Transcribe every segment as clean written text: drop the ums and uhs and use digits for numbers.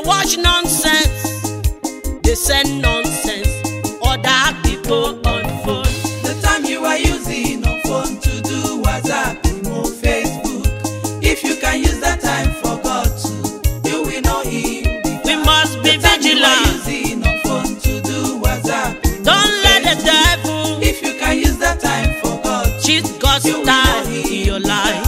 watch nonsense, they send nonsense, other people on phone. The time you are using on phone to do WhatsApp, Imo, Facebook, if you can use that time for God too, you will know Him. We must be vigilant. Using on phone to do WhatsApp, Imo, Don't let the devil, if you can use that time for God, cheat God's time in your life.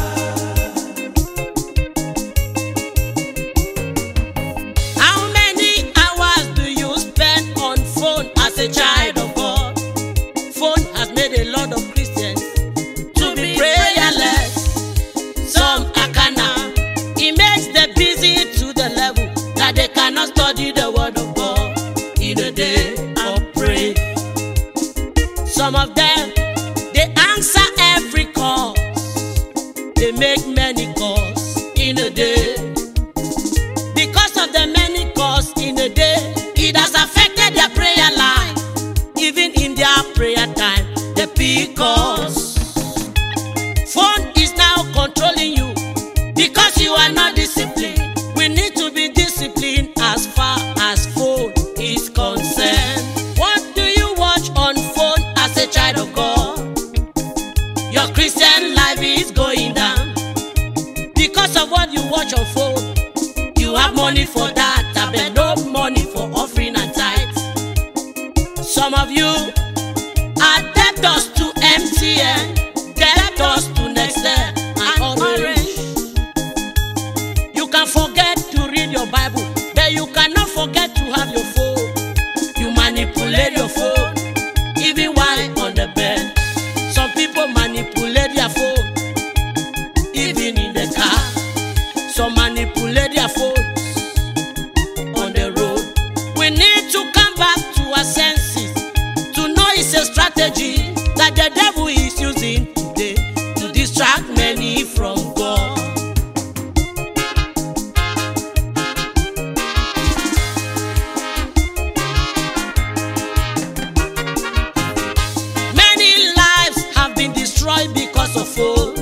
How many hours do you spend on phone as a child of God? Phone has made a lot of Christians to be prayerless. Some are carnal. It makes them busy to the level that they cannot study the word of God in a day or pray. Some of them, they answer every call. They make many calls in a day. Because of the many calls in a day, it has affected their prayer life. Even in their prayer time, they pick calls. Phone is now controlling you because you are not disciplined. We need to be disciplined as far as phone is concerned. What do you watch on phone as a child of God? Your Christian life is going down because of what you watch on phone. You have money for that, but no money for offering and tithes. Some of you are debtors to MTN, debtors to Nextel and Orange. You can forget to read your Bible, but you cannot forget to have your phone. You manipulate your phone even while on the bed. Some people manipulate their phone even in the car. Some manipulate their phones on the road. We need to come back to our senses to know it's a strategy that the devil is using today to distract many from God. Many lives have been destroyed because of phone.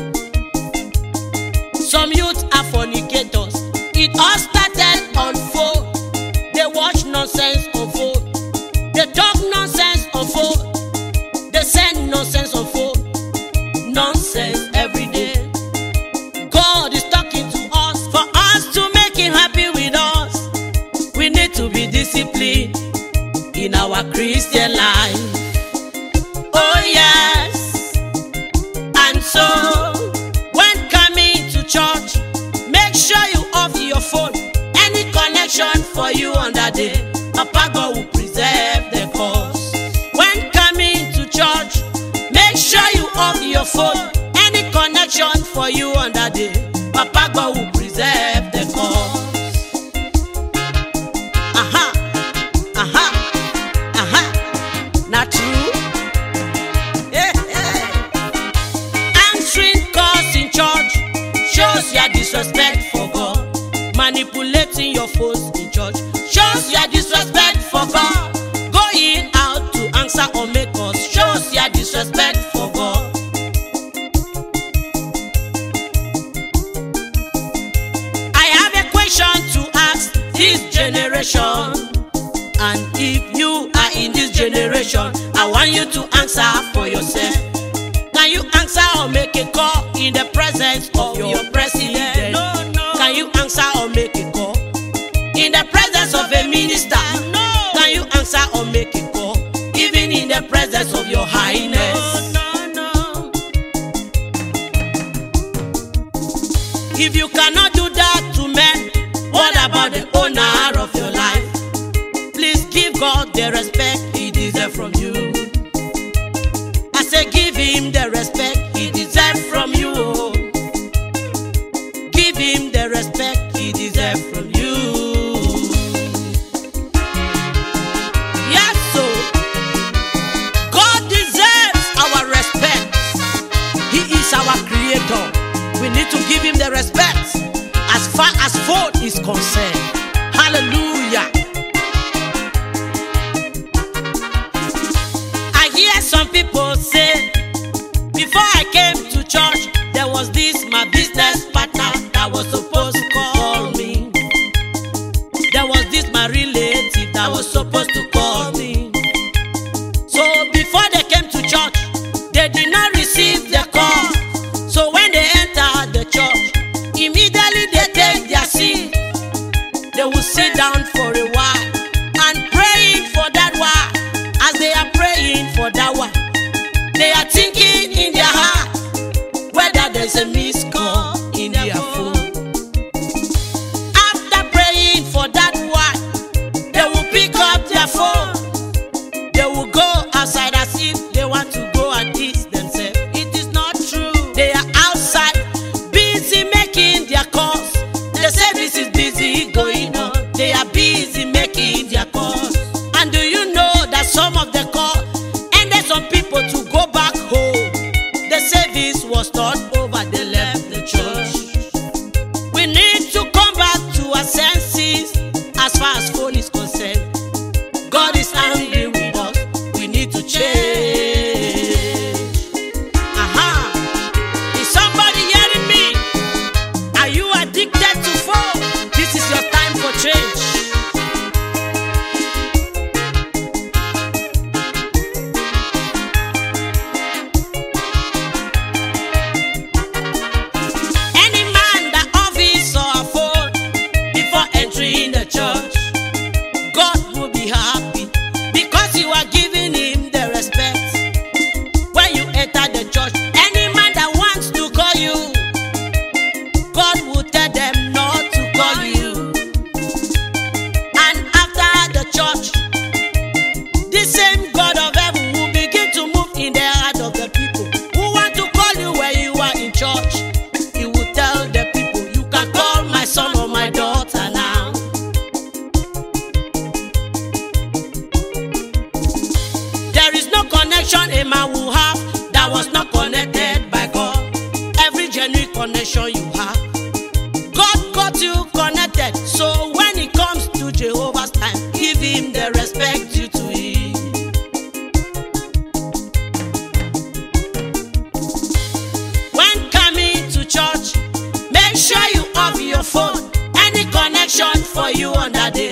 Some youth are fornicators. It all started on phone. They watch nonsense on phone. They talk nonsense on phone. They send nonsense on phone. Nonsense every day. God is talking to us. For us to make Him happy with us, we need to be disciplined in our Christian life. Oh yes. And so church, make sure you off your phone. Any connection for you on that day, Papa God will preserve the cause. When coming to church, make sure you off your phone. Any connection for you on that day, Papa God will preserve the cause. Aha, aha, aha, not true. Hey, hey. Answering calls in church shows your disrespect for God. Manipulating your phones in church shows your disrespect for God. Going out to answer or make calls shows your disrespect for God. I have a question to ask this generation, and if you are in this generation, I want you to answer for yourself. Can you answer or make a call in the presence of your president? No. Can you answer or make a call in the presence of a minister? No. Can you answer or make a call even in the presence of your highness? No. If you cannot do that to men, what about the owner of your life? Please give God the respect He deserves from you. I say give Him the respect He deserves from you. Give Him the respect He deserves from you. Yes, so God deserves our respect. He is our creator. We need to give Him the respect as far as phone is concerned. Hallelujah. I hear some people say, before I came to church, there was this my business partner that was supposed to call me. There was this that was supposed to call me. So before they came to church, they did not receive the call. So when they entered the church, immediately they take their seat. They will sit down for a while and praying for that while. As they are praying for that while, they are thinking in their heart whether there's a missed call in their phone. After praying for that while, they will pick up their phone. They will go outside as if they want to go and teach themselves. It is not true. They are outside, busy making their calls. The service is busy going on. They are busy making their calls. And do you know that some of the calls ended some people to go back home? The service was not over. They left the church. We need to come back to our senses as far as phone is concerned. God is angry with us. We need to change. Aha! Is somebody hearing me? Are you addicted to phone? This is your time for change. Any man that office or a phone before entering the church, God will be happy because you are giving him the respect. When you enter the church, any man that wants to call you, God will tell them not to call you. And after the church, the same God of heaven will begin to move in the heart of the people who want to call you when you are in church. He will tell the people, you can call my son or my daughter now. There is no connection a man will have that was not connected by God. Every genuine connection you have, God got you connected. So when it comes to Jehovah's time, give him the respect due to him. When coming to church, make sure you off your phone. Any connection for you on that day